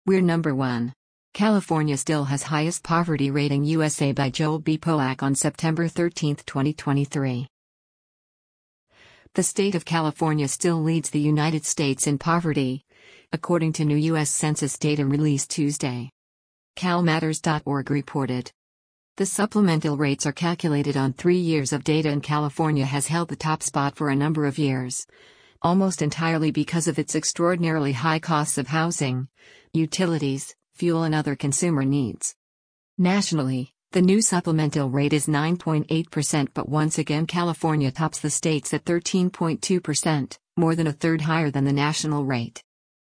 We're number 1. California still has highest poverty rating USA by Joel B. Polak on September 13, 2023. The state of California still leads the United States in poverty, according to new U.S. Census data released Tuesday. CalMatters.org reported. The supplemental rates are calculated on 3 years of data, and California has held the top spot for a number of years, almost entirely because of its extraordinarily high costs of housing, utilities, fuel, and other consumer needs. Nationally, the new supplemental rate is 9.8%, but once again California tops the states at 13.2%, more than a third higher than the national rate.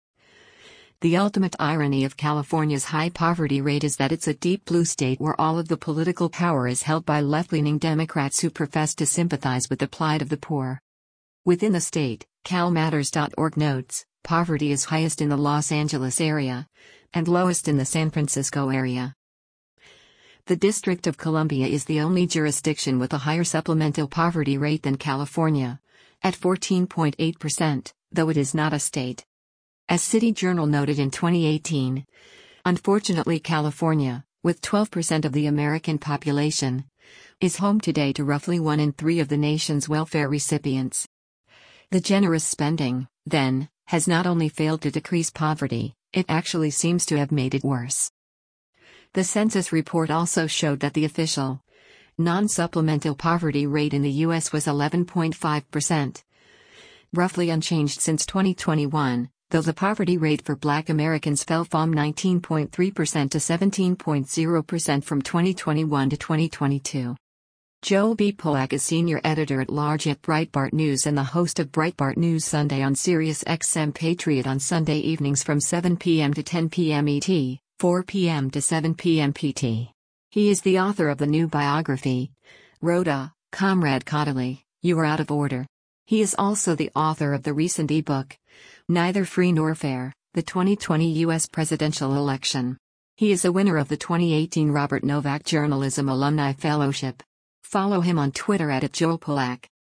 The ultimate irony of California's high poverty rate is that it's a deep blue state where all of the political power is held by left-leaning Democrats who profess to sympathize with the plight of the poor. Within the state, CalMatters.org notes, poverty is highest in the Los Angeles area, and lowest in the San Francisco area. The District of Columbia is the only jurisdiction with a higher supplemental poverty rate than California, at 14.8%, though it is not a state. As City Journal noted in 2018, unfortunately California, with 12% of the American population, is home today to roughly 1 in 3 of the nation's welfare recipients. The generous spending, then, has not only failed to decrease poverty, it actually seems to have made it worse. The census report also showed that the official, non-supplemental poverty rate in the U.S. was 11.5%, roughly unchanged since 2021, though the poverty rate for Black Americans fell from 19.3% to 17.0% from 2021 to 2022. Joel B. Polak is senior editor-at-large at Breitbart News and the host of Breitbart News Sunday on SiriusXM Patriot on Sunday evenings from 7 p.m. to 10 p.m. ET, 4 p.m. to 7 p.m. PT. He is the author of the new biography, Rhoda, Comrade Caudill, You Are Out of Order. He is also the author of the recent ebook, Neither Free Nor Fair, the 2020 U.S. Presidential Election. He is a winner of the 2018 Robert Novak Journalism Alumni Fellowship. Follow him on Twitter @JoelPolak.